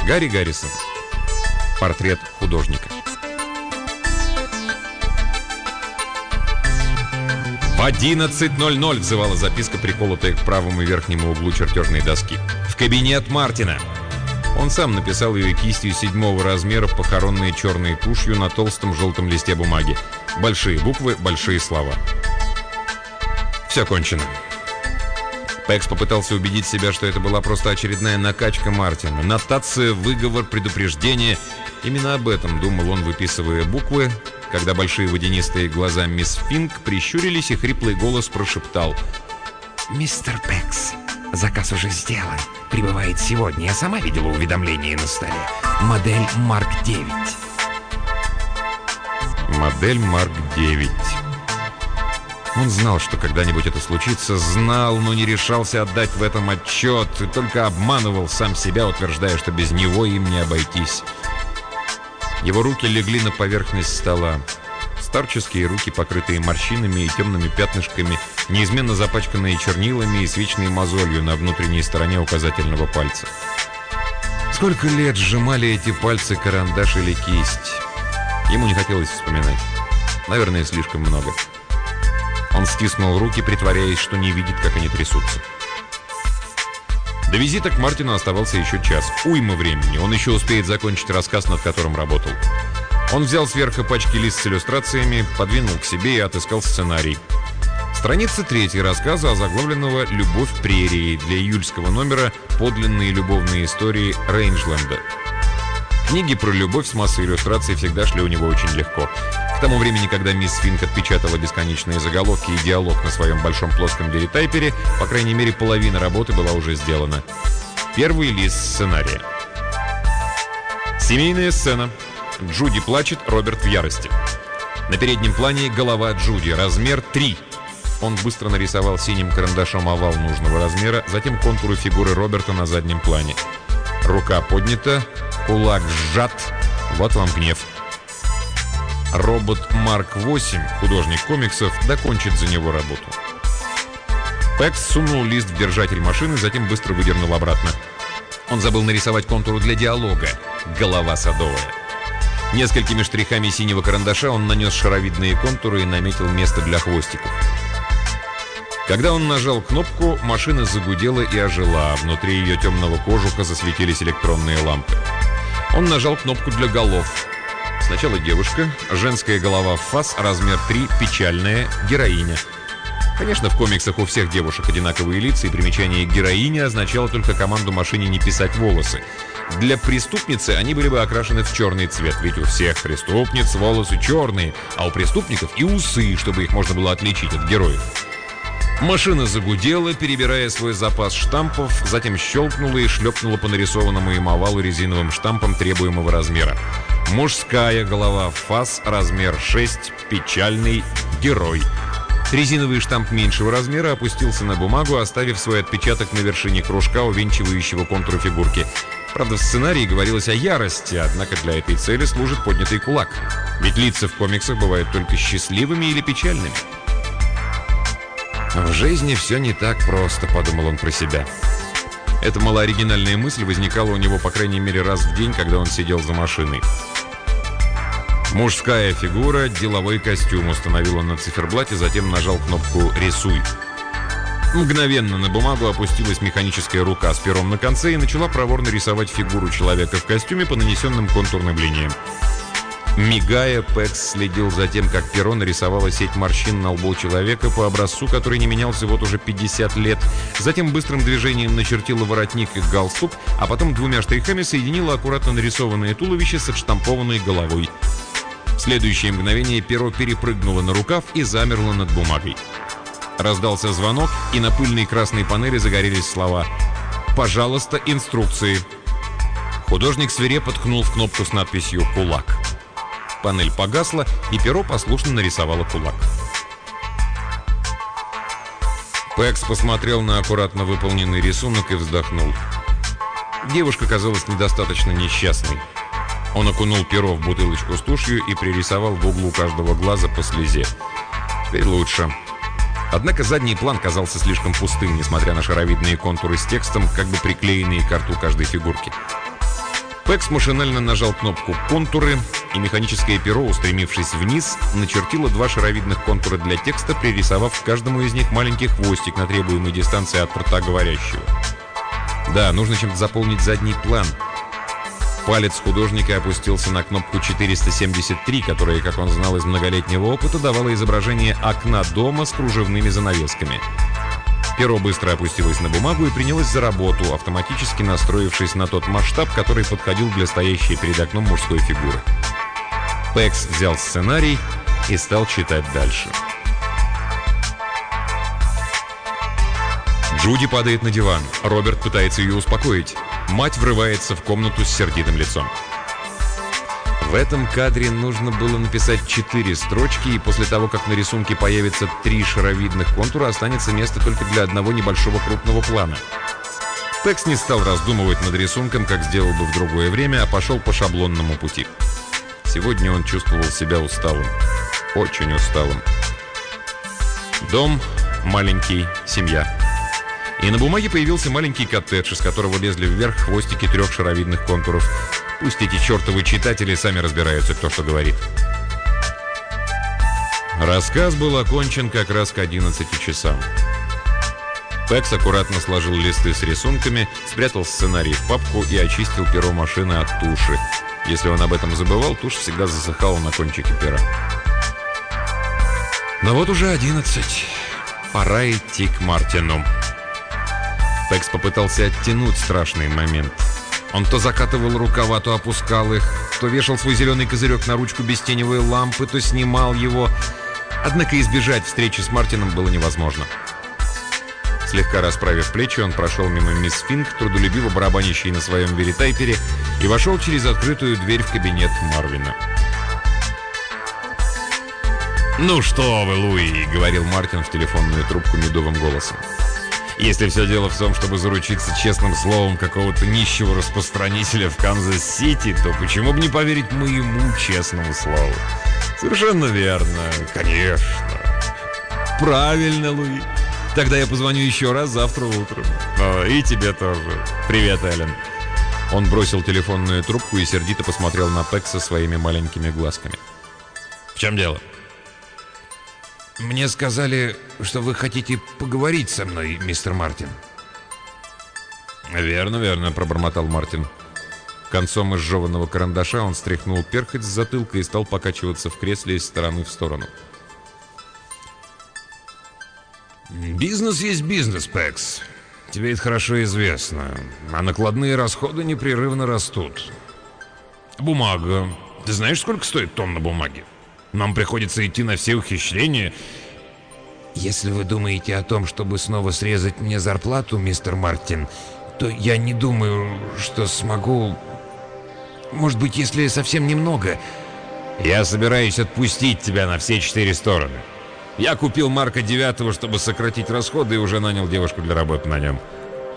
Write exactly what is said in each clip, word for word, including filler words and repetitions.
Гарри Гаррисон. Портрет художника. В одиннадцать ноль ноль взывала записка, приколотая к правому верхнему углу чертежной доски. В кабинет Мартина. Он сам написал ее кистью седьмого размера, похоронной черной тушью на толстом желтом листе бумаги. Большие буквы, большие слова. Все кончено. Пэкс попытался убедить себя, что это была просто очередная накачка Мартина. Нотация, выговор, предупреждение. Именно об этом думал он, выписывая буквы, когда большие водянистые глаза мисс Финк прищурились, и хриплый голос прошептал: «Мистер Пэкс, заказ уже сделан. Прибывает сегодня. Я сама видела уведомление на столе. Модель Марк девять». Модель Марк девять. Он знал, что когда-нибудь это случится, знал, но не решался отдать в этом отчет, и только обманывал сам себя, утверждая, что без него им не обойтись. Его руки легли на поверхность стола. Старческие руки, покрытые морщинами и темными пятнышками, неизменно запачканные чернилами и с вечной мозолью на внутренней стороне указательного пальца. Сколько лет сжимали эти пальцы карандаш или кисть? Ему не хотелось вспоминать. Наверное, слишком много. Он стиснул руки, притворяясь, что не видит, как они трясутся. До визита к Мартину оставался еще час. Уйма времени. Он еще успеет закончить рассказ, над которым работал. Он взял сверху пачки лист с иллюстрациями, подвинул к себе и отыскал сценарий. Страница третьей рассказа, озаглавленного «Любовь прерии», для июльского номера «Подлинные любовные истории Рейнджленда». Книги про любовь с массой иллюстраций всегда шли у него очень легко. К тому времени, когда мисс Финк отпечатала бесконечные заголовки и диалог на своем большом плоском веритайпере, по крайней мере, половина работы была уже сделана. Первый лист сценария. Семейная сцена. Джуди плачет, Роберт в ярости. На переднем плане голова Джуди, размер три. Он быстро нарисовал синим карандашом овал нужного размера, затем контуры фигуры Роберта на заднем плане. Рука поднята, кулак сжат. Вот вам гнев. Робот Марк восемь, художник комиксов, докончит за него работу. Пэкс сунул лист в держатель машины, затем быстро выдернул обратно. Он забыл нарисовать контуру для диалога. Голова садовая. Несколькими штрихами синего карандаша он нанес шаровидные контуры и наметил место для хвостиков. Когда он нажал кнопку, машина загудела и ожила, а внутри ее темного кожуха засветились электронные лампы. Он нажал кнопку для голов. Сначала девушка, женская голова в фас, размер три, печальная, героиня. Конечно, в комиксах у всех девушек одинаковые лица, и примечание «героиня» означало только команду машине не писать волосы. Для преступницы они были бы окрашены в черный цвет, ведь у всех преступниц волосы черные, а у преступников и усы, чтобы их можно было отличить от героев. Машина загудела, перебирая свой запас штампов, затем щелкнула и шлепнула по нарисованному им овалу резиновым штампом требуемого размера. Мужская голова в фас, размер шесть, печальный, герой. Резиновый штамп меньшего размера опустился на бумагу, оставив свой отпечаток на вершине кружка, увенчивающего контуры фигурки. Правда, в сценарии говорилось о ярости, однако для этой цели служит поднятый кулак. Ведь лица в комиксах бывают только счастливыми или печальными. «В жизни все не так просто», — подумал он про себя. Эта малооригинальная мысль возникала у него, по крайней мере, раз в день, когда он сидел за машиной. Мужская фигура, деловой костюм, установил он на циферблате, затем нажал кнопку «Рисуй». Мгновенно на бумагу опустилась механическая рука с пером на конце и начала проворно рисовать фигуру человека в костюме по нанесенным контурным линиям. Мигая, Пэкс следил за тем, как перо нарисовало сеть морщин на лбу человека по образцу, который не менялся вот уже пятьдесят лет. Затем быстрым движением начертила воротник и галстук, а потом двумя штрихами соединила аккуратно нарисованное туловище с отштампованной головой. В следующее мгновение перо перепрыгнуло на рукав и замерло над бумагой. Раздался звонок, и на пыльной красной панели загорелись слова: «Пожалуйста, инструкции». Художник свирепо ткнул в кнопку с надписью «Кулак». Панель погасла, и перо послушно нарисовало кулак. Пэкс посмотрел на аккуратно выполненный рисунок и вздохнул. Девушка казалась недостаточно несчастной. Он окунул перо в бутылочку с тушью и пририсовал в углу каждого глаза по слезе. Теперь лучше. Однако задний план казался слишком пустым, несмотря на шаровидные контуры с текстом, как бы приклеенные к рту каждой фигурки. Пекс машинально нажал кнопку «Контуры», и механическое перо, устремившись вниз, начертило два шаровидных контура для текста, пририсовав к каждому из них маленький хвостик на требуемой дистанции от рта говорящего. Да, нужно чем-то заполнить задний план. Палец художника опустился на кнопку четыреста семьдесят три, которая, как он знал из многолетнего опыта, давала изображение окна дома с кружевными занавесками. Перо быстро опустилось на бумагу и принялось за работу, автоматически настроившись на тот масштаб, который подходил для стоящей перед окном мужской фигуры. Пекс взял сценарий и стал читать дальше. Джуди падает на диван. Роберт пытается ее успокоить. Мать врывается в комнату с сердитым лицом. В этом кадре нужно было написать четыре строчки, и после того, как на рисунке появится три шаровидных контура, останется место только для одного небольшого крупного плана. Пекс не стал раздумывать над рисунком, как сделал бы в другое время, а пошел по шаблонному пути. Сегодня он чувствовал себя усталым. Очень усталым. Дом, маленький, семья. И на бумаге появился маленький коттедж, из которого лезли вверх хвостики трех шаровидных контуров. Пусть эти чертовы читатели сами разбираются, кто что говорит. Рассказ был окончен как раз к одиннадцати часам. Пекс аккуратно сложил листы с рисунками, спрятал сценарий в папку и очистил перо машины от туши. Если он об этом забывал, тушь всегда засыхала на кончике пера. Но вот уже одиннадцать. Пора идти к Мартину. Пекс попытался оттянуть страшный момент. Он то закатывал рукава, то опускал их, то вешал свой зеленый козырек на ручку без теневой лампы, то снимал его. Однако избежать встречи с Мартином было невозможно. Слегка расправив плечи, он прошел мимо мисс Финк, трудолюбиво барабанящей на своем веритайпере, и вошел через открытую дверь в кабинет Марвина. «Ну что вы, Луи», — говорил Мартин в телефонную трубку медовым голосом. «Если все дело в том, чтобы заручиться честным словом какого-то нищего распространителя в Канзас-Сити, то почему бы не поверить моему честному слову?» «Совершенно верно, конечно». «Правильно, Луи. Тогда я позвоню еще раз завтра утром». «О, и тебе тоже. Привет, Эллен». Он бросил телефонную трубку и сердито посмотрел на Пекса своими маленькими глазками. «В чем дело?» «Мне сказали, что вы хотите поговорить со мной, мистер Мартин». «Верно, верно», — пробормотал Мартин. Концом изжеванного карандаша он стряхнул перхоть с затылка и стал покачиваться в кресле из стороны в сторону. «Бизнес есть бизнес, Пекс. Тебе это хорошо известно. А накладные расходы непрерывно растут. Бумага. Ты знаешь, сколько стоит тонна бумаги? Нам приходится идти на все ухищрения». «Если вы думаете о том, чтобы снова срезать мне зарплату, мистер Мартин, то я не думаю, что смогу. Может быть, если совсем немного». «Я собираюсь отпустить тебя на все четыре стороны. Я купил Марка девятого, чтобы сократить расходы, и уже нанял девушку для работы на нем».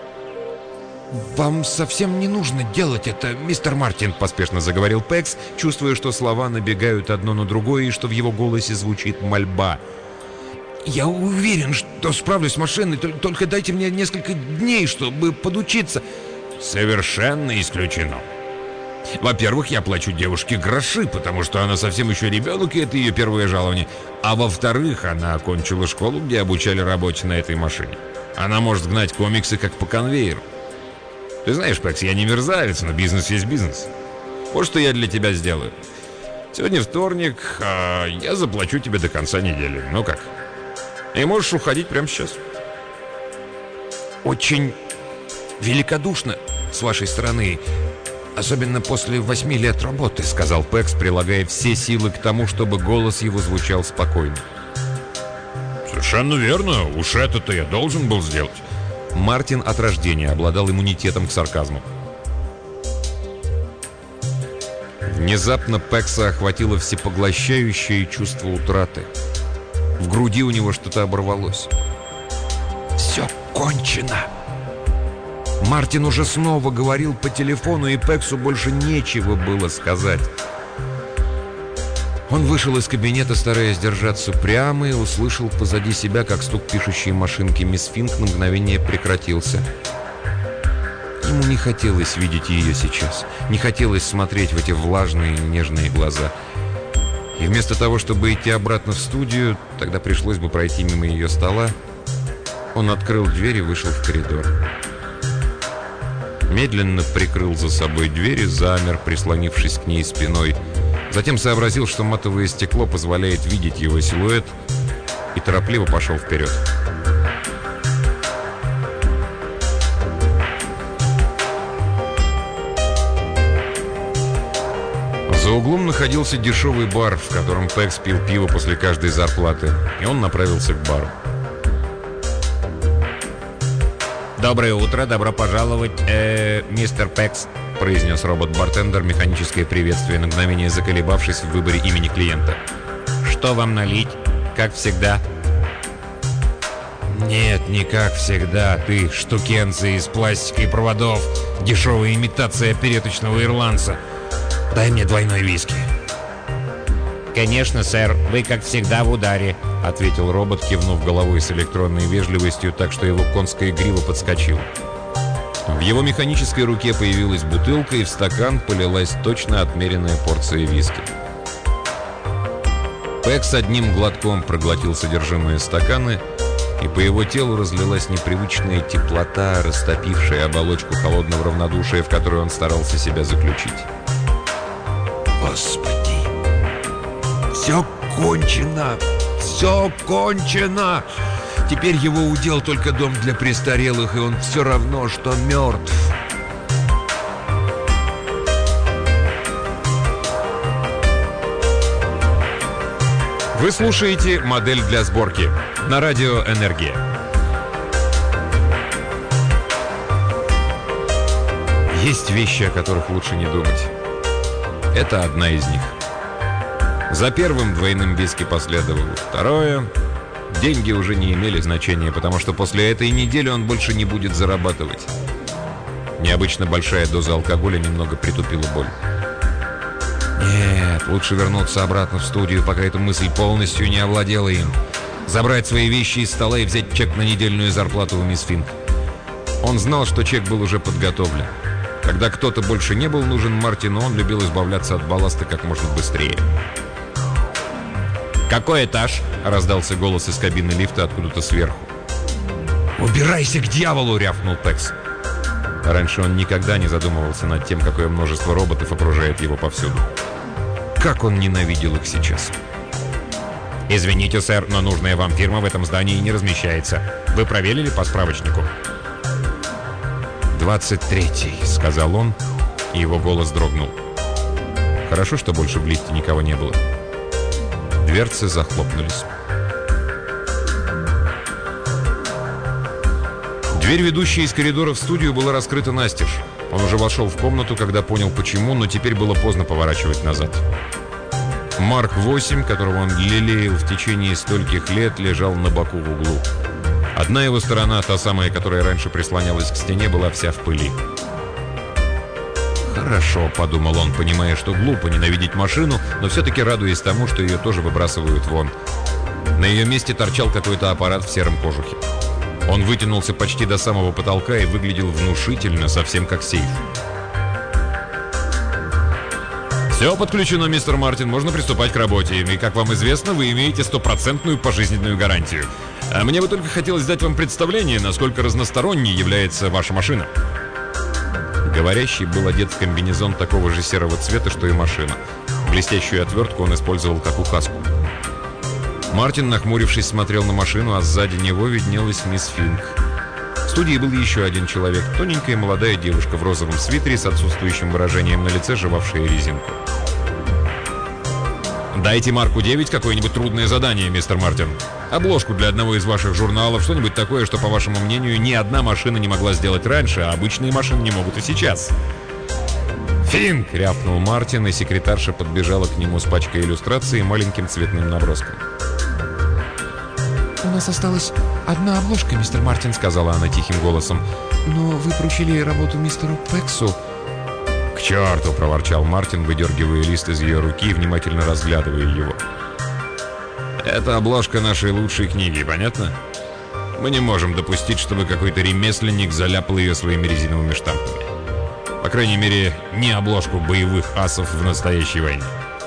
«Вам совсем не нужно делать это, мистер Мартин», — поспешно заговорил Пекс, чувствуя, что слова набегают одно на другое и что в его голосе звучит мольба. «Я уверен, что справлюсь с машиной, только дайте мне несколько дней, чтобы подучиться». «Совершенно исключено. Во-первых, я плачу девушке гроши, потому что она совсем еще ребенок, и это ее первое жалование. А во-вторых, она окончила школу, где обучали работе на этой машине. Она может гнать комиксы как по конвейеру. Ты знаешь, Пекс, я не мерзавец, но бизнес есть бизнес. Вот что я для тебя сделаю. Сегодня вторник, а я заплачу тебе до конца недели. Ну как? И можешь уходить прямо сейчас». «Очень великодушно с вашей стороны, особенно после восьми лет работы», — сказал Пекс, прилагая все силы к тому, чтобы голос его звучал спокойно. «Совершенно верно. Уж это-то я должен был сделать». Мартин от рождения обладал иммунитетом к сарказму. Внезапно Пекса охватило всепоглощающее чувство утраты. В груди у него что-то оборвалось. «Все кончено». Мартин уже снова говорил по телефону, и Пексу больше нечего было сказать. Он вышел из кабинета, стараясь держаться прямо, и услышал позади себя, как стук пишущей машинки мисс Финк на мгновение прекратился. Ему не хотелось видеть ее сейчас. Не хотелось смотреть в эти влажные, нежные глаза. И вместо того, чтобы идти обратно в студию, тогда пришлось бы пройти мимо ее стола, он открыл дверь и вышел в коридор. Медленно прикрыл за собой дверь и замер, прислонившись к ней спиной. Затем сообразил, что матовое стекло позволяет видеть его силуэт, и торопливо пошел вперед. За углом находился дешевый бар, в котором Пекс пил пиво после каждой зарплаты, и он направился к бару. «Доброе утро, добро пожаловать, э, мистер Пекс», — произнес робот-бартендер механическое приветствие, на мгновение заколебавшись в выборе имени клиента. «Что вам налить? Как всегда?» «Нет, не как всегда. Ты штукенцы из пластика и проводов. Дешевая имитация опереточного ирландца. Дай мне двойной виски». «Конечно, сэр, вы как всегда в ударе», — ответил робот, кивнув головой с электронной вежливостью, так что его конская грива подскочила. В его механической руке появилась бутылка, и в стакан полилась точно отмеренная порция виски. Пекс одним глотком проглотил содержимое стакана, и по его телу разлилась непривычная теплота, растопившая оболочку холодного равнодушия, в которую он старался себя заключить. Господи! Все кончено! Все кончено! Теперь его удел только дом для престарелых, и он все равно, что мертв. Вы слушаете «Модель для сборки» на радио «Энергия». Есть вещи, о которых лучше не думать. Это одна из них. За первым двойным виски последовало второе. Деньги уже не имели значения, потому что после этой недели он больше не будет зарабатывать. Необычно большая доза алкоголя немного притупила боль. Нет, лучше вернуться обратно в студию, пока эта мысль полностью не овладела им. Забрать свои вещи из стола и взять чек на недельную зарплату у мисс Финк. Он знал, что чек был уже подготовлен. Когда кто-то больше не был нужен Мартину, он любил избавляться от балласта как можно быстрее. «Какой этаж?» — раздался голос из кабины лифта откуда-то сверху. «Убирайся к дьяволу!» — рявкнул Пекс. Раньше он никогда не задумывался над тем, какое множество роботов окружает его повсюду. Как он ненавидел их сейчас. «Извините, сэр, но нужная вам фирма в этом здании не размещается. Вы проверили по справочнику?» «двадцать третий», — сказал он, и его голос дрогнул. Хорошо, что больше в лифте никого не было. Дверцы захлопнулись. Дверь, ведущая из коридора в студию, была раскрыта настежь. Он уже вошел в комнату, когда понял почему, но теперь было поздно поворачивать назад. Марк восемь, которого он лелеял в течение стольких лет, лежал на боку в углу. Одна его сторона, та самая, которая раньше прислонялась к стене, была вся в пыли. «Хорошо», — подумал он, понимая, что глупо ненавидеть машину, но все-таки радуясь тому, что ее тоже выбрасывают вон. На ее месте торчал какой-то аппарат в сером кожухе. Он вытянулся почти до самого потолка и выглядел внушительно, совсем как сейф. «Все подключено, мистер Мартин, можно приступать к работе. И, как вам известно, вы имеете стопроцентную пожизненную гарантию. А мне бы только хотелось дать вам представление, насколько разносторонней является ваша машина». Говорящий был одет в комбинезон такого же серого цвета, что и машина. Блестящую отвертку он использовал как указку. Мартин, нахмурившись, смотрел на машину, а сзади него виднелась мисс Финк. В студии был еще один человек, тоненькая молодая девушка в розовом свитере с отсутствующим выражением на лице, жевавшая резинку. «Дайте Марку девять какое-нибудь трудное задание, мистер Мартин. Обложку для одного из ваших журналов, что-нибудь такое, что, по вашему мнению, ни одна машина не могла сделать раньше, а обычные машины не могут и сейчас». «Финк!» — рявкнул Мартин, и секретарша подбежала к нему с пачкой иллюстраций и маленьким цветным наброском. «У нас осталась одна обложка, мистер Мартин», — сказала она тихим голосом. «Но вы поручили работу мистеру Пексу». «К черту!» — проворчал Мартин, выдергивая лист из ее руки и внимательно разглядывая его. «Это обложка нашей лучшей книги, понятно? Мы не можем допустить, чтобы какой-то ремесленник заляпал ее своими резиновыми штампами. По крайней мере, не обложку боевых асов в настоящей войне.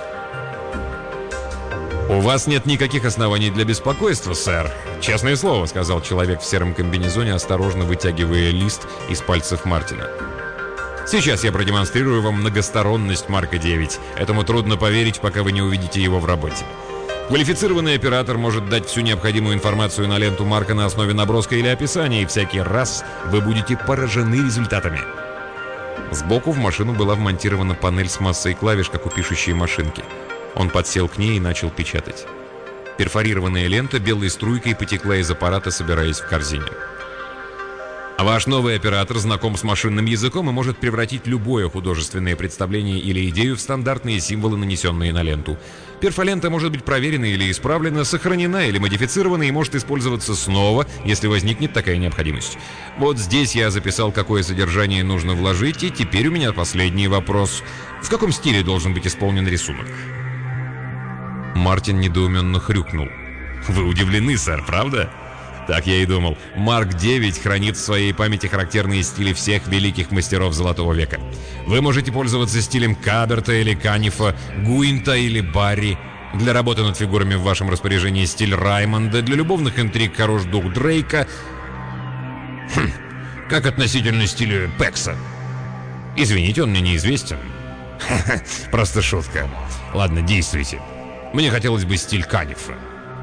«У вас нет никаких оснований для беспокойства, сэр. Честное слово», — сказал человек в сером комбинезоне, осторожно вытягивая лист из пальцев Мартина. «Сейчас я продемонстрирую вам многосторонность Марка девять. Этому трудно поверить, пока вы не увидите его в работе. Квалифицированный оператор может дать всю необходимую информацию на ленту Марка на основе наброска или описания, и всякий раз вы будете поражены результатами». Сбоку в машину была вмонтирована панель с массой клавиш, как у пишущей машинки. Он подсел к ней и начал печатать. Перфорированная лента белой струйкой потекла из аппарата, собираясь в корзине. Ваш новый оператор знаком с машинным языком и может превратить любое художественное представление или идею в стандартные символы, нанесенные на ленту. Перфолента может быть проверена или исправлена, сохранена или модифицирована и может использоваться снова, если возникнет такая необходимость. Вот здесь я записал, какое содержание нужно вложить, и теперь у меня последний вопрос. В каком стиле должен быть исполнен рисунок? Мартин недоуменно хрюкнул. «Вы удивлены, сэр, правда?» Так я и думал. Марк девять хранит в своей памяти характерные стили всех великих мастеров Золотого века. Вы можете пользоваться стилем Каберта или Канифа, Гуинта или Барри. Для работы над фигурами в вашем распоряжении стиль Раймонда, для любовных интриг хорош дух Дрейка. Хм, как относительно стиля Пекса? Извините, он мне неизвестен. Просто шутка. Ладно, действуйте. Мне хотелось бы стиль Канифа.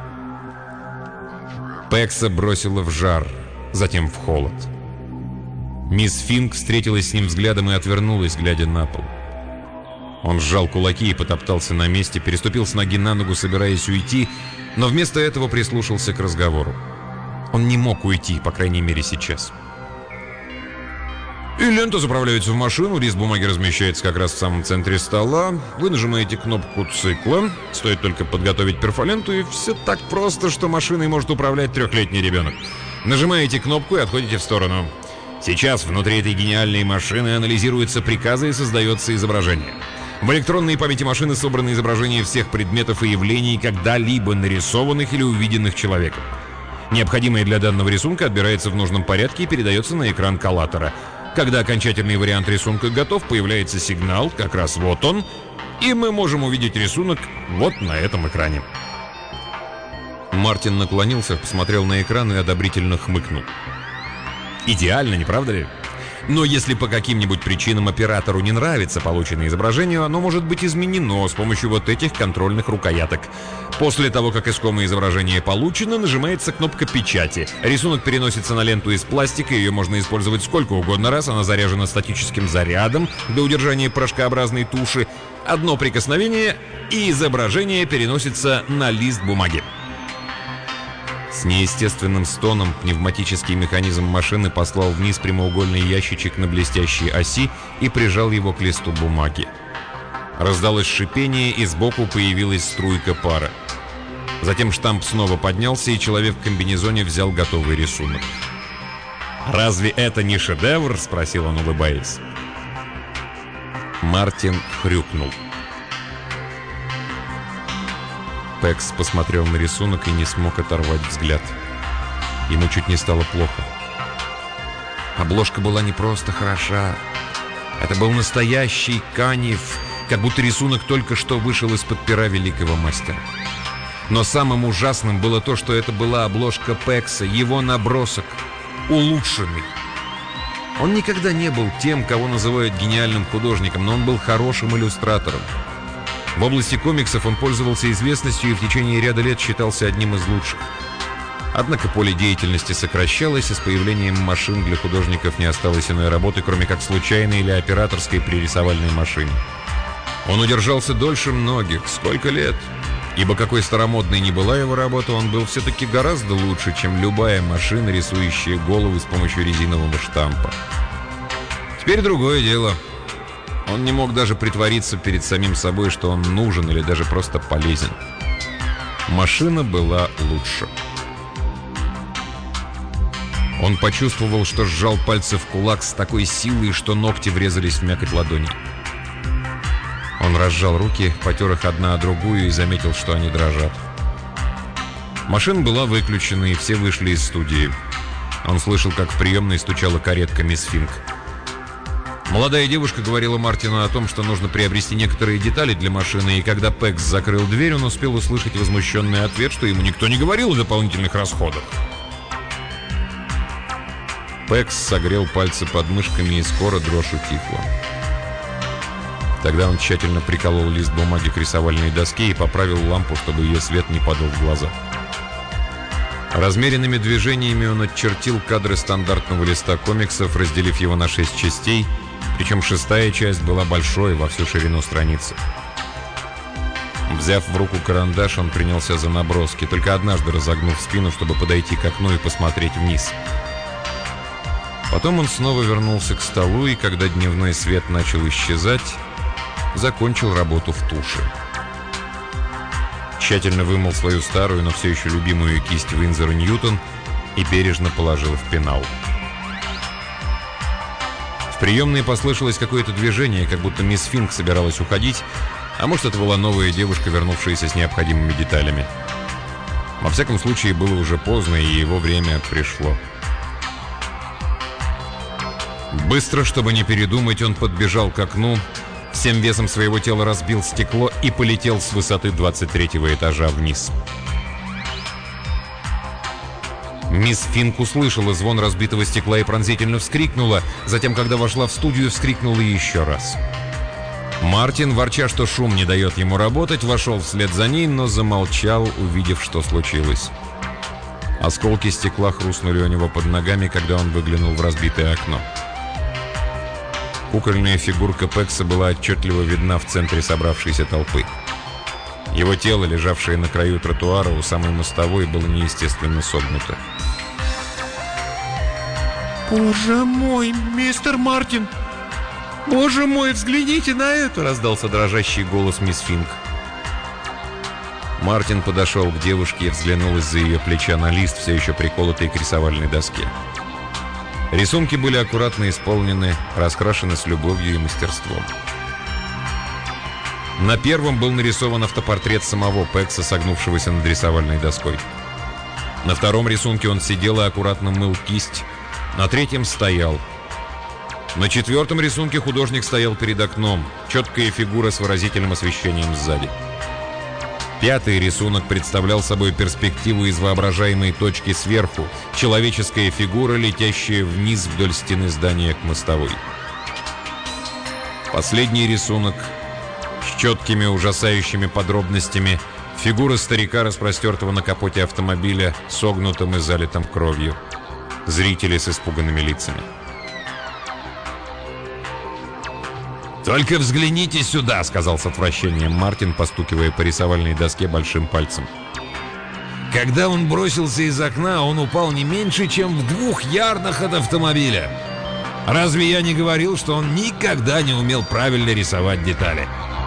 Пекса бросила в жар, затем в холод. Мисс Финк встретилась с ним взглядом и отвернулась, глядя на пол. Он сжал кулаки и потоптался на месте, переступил с ноги на ногу, собираясь уйти, но вместо этого прислушался к разговору. Он не мог уйти, по крайней мере, сейчас. И лента заправляется в машину, лист бумаги размещается как раз в самом центре стола. Вы нажимаете кнопку цикла, стоит только подготовить перфоленту, и все так просто, что машиной может управлять трехлетний ребенок. Нажимаете кнопку и отходите в сторону. Сейчас внутри этой гениальной машины анализируются приказы и создается изображение. В электронной памяти машины собраны изображения всех предметов и явлений, когда-либо нарисованных или увиденных человеком. Необходимое для данного рисунка отбирается в нужном порядке и передается на экран коллатора. Когда окончательный вариант рисунка готов, появляется сигнал, как раз вот он, и мы можем увидеть рисунок вот на этом экране. Мартин наклонился, посмотрел на экран и одобрительно хмыкнул. Идеально, не правда ли? Но если по каким-нибудь причинам оператору не нравится полученное изображение, оно может быть изменено с помощью вот этих контрольных рукояток. После того, как искомое изображение получено, нажимается кнопка печати. Рисунок переносится на ленту из пластика, ее можно использовать сколько угодно раз, она заряжена статическим зарядом для удержания порошкообразной туши. Одно прикосновение, и изображение переносится на лист бумаги. С неестественным стоном пневматический механизм машины послал вниз прямоугольный ящичек на блестящей оси и прижал его к листу бумаги. Раздалось шипение, и сбоку появилась струйка пара. Затем штамп снова поднялся, и человек в комбинезоне взял готовый рисунок. «Разве это не шедевр?» — спросил он, улыбаясь. Мартин хрюкнул. Пекс посмотрел на рисунок и не смог оторвать взгляд. Ему чуть не стало плохо. Обложка была не просто хороша. Это был настоящий Каниф, как будто рисунок только что вышел из-под пера великого мастера. Но самым ужасным было то, что это была обложка Пекса, его набросок, улучшенный. Он никогда не был тем, кого называют гениальным художником, но он был хорошим иллюстратором. В области комиксов он пользовался известностью и в течение ряда лет считался одним из лучших. Однако поле деятельности сокращалось, и с появлением машин для художников не осталось иной работы, кроме как случайной или операторской при рисовальной машине. Он удержался дольше многих, сколько лет, ибо какой старомодной ни была его работа, он был все-таки гораздо лучше, чем любая машина, рисующая головы с помощью резинового штампа. Теперь другое дело. Он не мог даже притвориться перед самим собой, что он нужен или даже просто полезен. Машина была лучше. Он почувствовал, что сжал пальцы в кулак с такой силой, что ногти врезались в мякоть ладони. Он разжал руки, потер их одна о другую и заметил, что они дрожат. Машина была выключена, и все вышли из студии. Он слышал, как в приемной стучала каретка мисс Финк. Молодая девушка говорила Мартину о том, что нужно приобрести некоторые детали для машины, и когда Пекс закрыл дверь, он успел услышать возмущенный ответ, что ему никто не говорил о дополнительных расходах. Пекс согрел пальцы под мышками, и скоро дрожь утихла. Тогда он тщательно приколол лист бумаги к рисовальной доске и поправил лампу, чтобы ее свет не падал в глаза. Размеренными движениями он отчертил кадры стандартного листа комиксов, разделив его на шесть частей, причем шестая часть была большой, во всю ширину страницы. Взяв в руку карандаш, он принялся за наброски, только однажды разогнув спину, чтобы подойти к окну и посмотреть вниз. Потом он снова вернулся к столу, и когда дневной свет начал исчезать, закончил работу в туши. Тщательно вымыл свою старую, но все еще любимую кисть Винзор и Ньютон и бережно положил в пенал. В приемной послышалось какое-то движение, как будто мисс Финк собиралась уходить, а может, это была новая девушка, вернувшаяся с необходимыми деталями. Во всяком случае, было уже поздно, и его время пришло. Быстро, чтобы не передумать, он подбежал к окну, всем весом своего тела разбил стекло и полетел с высоты двадцать третьего этажа вниз. Мисс Финк услышала звон разбитого стекла и пронзительно вскрикнула, затем, когда вошла в студию, вскрикнула еще раз. Мартин, ворча, что шум не дает ему работать, вошел вслед за ней, но замолчал, увидев, что случилось. Осколки стекла хрустнули у него под ногами, когда он выглянул в разбитое окно. Кукольная фигурка Пекса была отчетливо видна в центре собравшейся толпы. Его тело, лежавшее на краю тротуара у самой мостовой, было неестественно согнуто. «Боже мой, мистер Мартин! Боже мой, взгляните на это!» — раздался дрожащий голос мисс Финк. Мартин подошел к девушке и взглянул из-за ее плеча на лист, все еще приколотый к рисовальной доске. Рисунки были аккуратно исполнены, раскрашены с любовью и мастерством. На первом был нарисован автопортрет самого Пекса, согнувшегося над рисовальной доской. На втором рисунке он сидел и аккуратно мыл кисть, на третьем стоял. На четвертом рисунке художник стоял перед окном, четкая фигура с выразительным освещением сзади. Пятый рисунок представлял собой перспективу из воображаемой точки сверху, человеческая фигура, летящая вниз вдоль стены здания к мостовой. Последний рисунок с четкими ужасающими подробностями, фигура старика, распростертого на капоте автомобиля, согнутым и залитым кровью. Зрители с испуганными лицами. «Только взгляните сюда», — сказал с отвращением Мартин, постукивая по рисовальной доске большим пальцем. «Когда он бросился из окна, он упал не меньше, чем в двух ярдах от автомобиля. Разве я не говорил, что он никогда не умел правильно рисовать детали?»